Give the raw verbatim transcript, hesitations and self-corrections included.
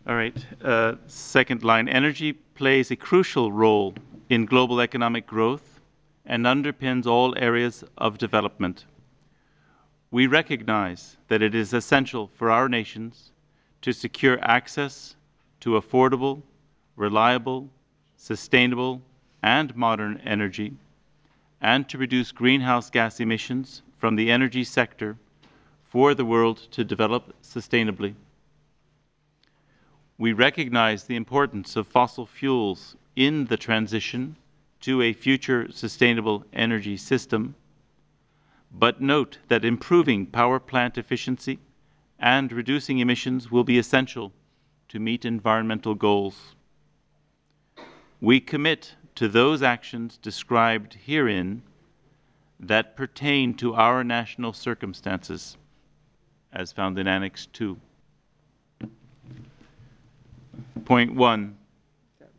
All right. Uh, second line, energy plays a crucial role in global economic growth and underpins all areas of development. We recognize that it is essential for our nations to secure access to affordable, reliable, sustainable, and modern energy, and to reduce greenhouse gas emissions from the energy sector for the world to develop sustainably. We recognize the importance of fossil fuels in the transition to a future sustainable energy system, but note that improving power plant efficiency and reducing emissions will be essential to meet environmental goals. We commit to those actions described herein that pertain to our national circumstances, as found in Annex two. Point one,